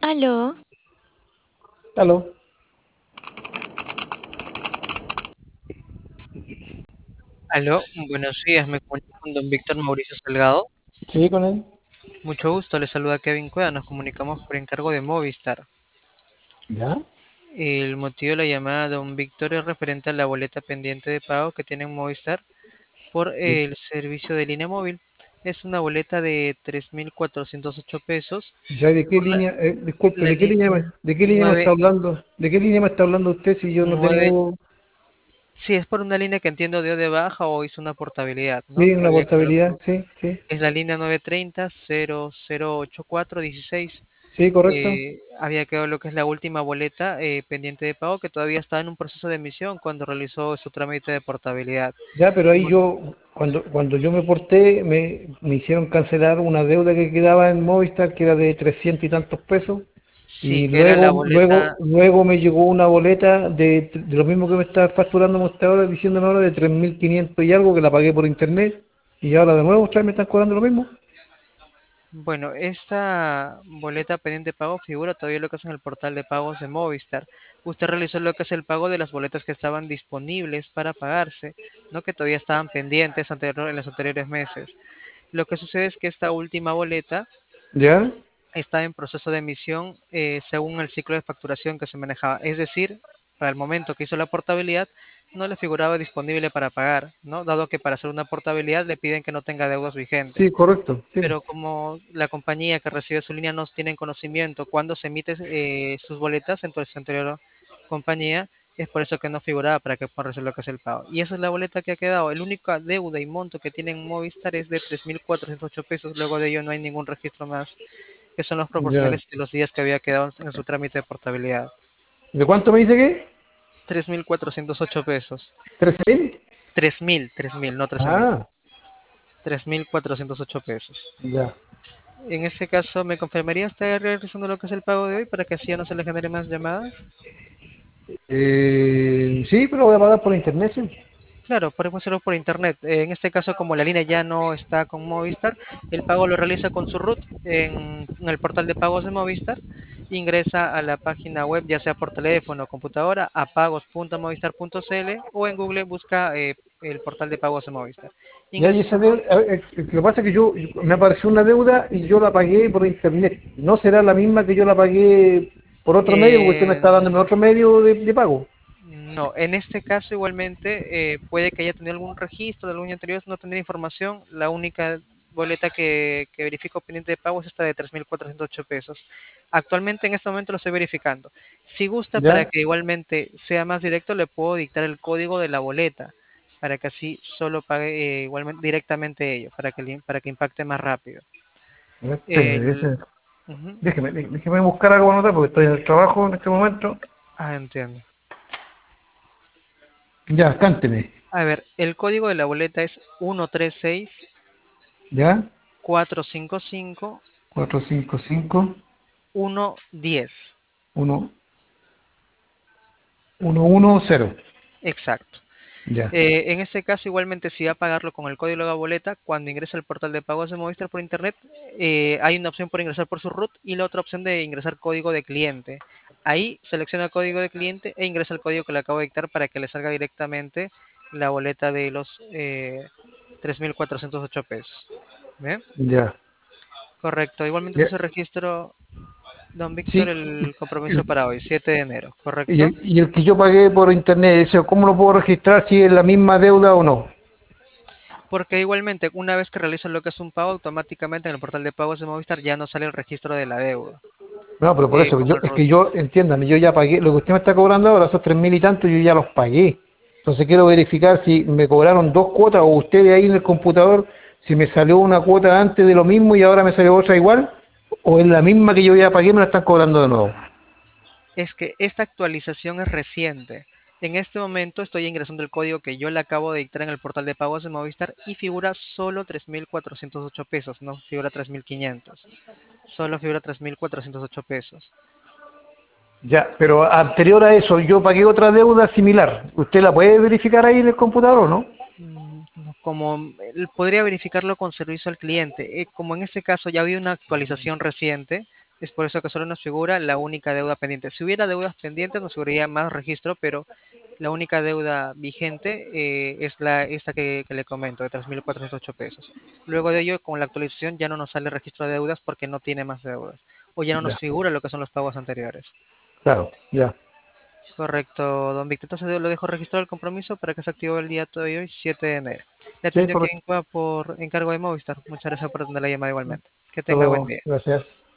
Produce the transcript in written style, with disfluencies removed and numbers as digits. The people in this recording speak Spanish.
Aló, Aló. Aló, buenos días, me comunico con don Víctor Mauricio Salgado. Sí, con él. Mucho gusto, le saluda Kevin Cueva, nos comunicamos por encargo de Movistar. ¿Ya? El motivo de la llamada de don Víctor es referente a la boleta pendiente de pago que tiene Movistar por Sí. el servicio de línea móvil. Es una boleta de 3.408 pesos ¿Ya de qué por línea? Disculpe, la línea de qué línea me está 9, hablando? ¿De qué línea me está hablando usted si yo no 9, tengo, sí, es por una línea que entiendo dio de baja o hizo una portabilidad, ¿no? sí, Que una había quedado portabilidad? Sí, sí. es la línea 930-0084-16. Sí, correcto. Había quedado lo que es la última boleta pendiente de pago que todavía está en un proceso de emisión cuando realizó su trámite de portabilidad. Ya, pero ahí Bueno, yo, cuando yo me porté, me hicieron cancelar una deuda que quedaba en Movistar, que era de 300 y tantos pesos. sí, Y que era la boleta, luego me llegó una boleta de lo mismo que me está facturando usted ahora, diciéndome ahora de 3.500 y algo, que la pagué por internet. Y ahora de nuevo otra vez me están cobrando lo mismo. bueno, esta boleta pendiente de pago figura todavía lo que es en el portal de pagos de Movistar. Usted realizó lo que es el pago de las boletas que estaban disponibles para pagarse, no que todavía estaban pendientes en los anteriores meses. Lo que sucede es que esta última boleta ¿Ya? está en proceso de emisión según el ciclo de facturación que se manejaba. Es decir, para el momento que hizo la portabilidad, no le figuraba disponible para pagar, ¿no? Dado que para hacer una portabilidad le piden que no tenga deudas Sí, vigentes. correcto. Sí. Pero como la compañía que recibe su línea no tiene conocimiento cuando se emite sus boletas en su anterior compañía, es por eso que no figuraba para que puedan recibir lo que es el pago. Y esa es la boleta que ha quedado. El único deuda y monto que tiene en Movistar es de 3.408 pesos. Luego de ello no hay ningún registro más que son los Ya. proporcionales de los días que había quedado en su trámite de portabilidad. ¿De cuánto me dice que? 3.408 pesos. ¿13.000? 3.000, no 13.000. Ah, 3.408 pesos. ya. En ese caso, ¿me confirmaría estar realizando lo que es el pago de hoy para que así ya no se le genere más llamadas? Sí, pero voy a pagar por internet, sí. Claro, podemos hacerlo por internet. En este caso, como la línea ya no está con Movistar, el pago lo realiza con su RUT en el portal de pagos de Movistar. Ingresa a la página web, ya sea por teléfono o computadora, a pagos.movistar.cl o en Google busca el portal de pagos de Movistar. Ya, y Ingresa esa su deuda, RUT. lo que pasa es que me apareció una deuda y yo la pagué por internet. ¿No será la misma que yo la pagué por otro medio? Porque usted me está dándome otro medio de pago. No, en este caso igualmente puede que haya tenido algún registro de algún año anterior, no tendría información. La única boleta que verifico pendiente de pago es esta de 3.408 pesos. Actualmente en este momento lo estoy verificando. Si gusta, para ¿Ya? que igualmente sea más directo, le puedo dictar el código de la boleta para que así solo pague igualmente directamente ello, para que impacte más rápido. Espere, El, Ujú. déjeme buscar algo para anotar porque estoy en el trabajo en este momento. Entiendo. Ya, cánteme. A ver, el código de la boleta es 136 ¿Ya? 455 455 110. 1 110. Exacto. Ya, En este caso, igualmente, si va a pagarlo con el código de la boleta, cuando ingresa al portal de pagos de Movistar por internet, hay una opción por ingresar por su root y la otra opción de ingresar código de cliente. Ahí selecciona código de cliente e ingresa el código que le acabo de dictar para que le salga directamente la boleta de los 3.408 pesos. ¿Bien? ya. Correcto. Igualmente, Ya. entonces registro, don Víctor, Sí, el compromiso el- para hoy, 7 de enero, ¿correcto? y el que yo pagué por internet, ese, ¿cómo lo puedo registrar si es la misma deuda o no? Porque igualmente, una vez que realizan lo que es un pago, automáticamente en el portal de pagos de Movistar ya no sale el registro de la deuda, No, pero por eso, como el es RUT. que yo, entiéndame, yo ya pagué, lo que usted me está cobrando ahora, esos 3.000 y tanto, yo ya los pagué. Entonces quiero verificar si me cobraron dos cuotas o ustedes ahí en el computador, si me salió una cuota antes de lo mismo y ahora me salió otra igual, o es la misma que yo ya pagué y me la están cobrando de nuevo. Es que esta actualización es reciente. En este momento estoy ingresando el código que yo le acabo de dictar en el portal de pagos de Movistar y figura solo 3.408 pesos, no figura 3.500. Solo figura 3.408 pesos. Ya, pero anterior a eso, yo pagué otra deuda similar. ¿Usted la puede verificar ahí en el computador o no? No, como él podría verificarlo con servicio al cliente. Como en este caso ya había una actualización reciente, Es por eso que solo nos figura la única deuda pendiente. Si hubiera deudas pendientes, nos figuraría más registro, pero la única deuda vigente es esta que le comento, de 3.408 pesos. Luego de ello, con la actualización ya no nos sale registro de deudas porque no tiene más deudas. O ya no nos Ya, figura lo que son los pagos anteriores. claro, ya. Correcto, don Víctor. Entonces lo dejo registrado el compromiso para que se active el día de hoy, 7 de enero. Le Sí, atendió correcto. quien va por encargo de Movistar. Muchas gracias por atender la llamada igualmente. Que Hasta tenga buen luego. día. Gracias.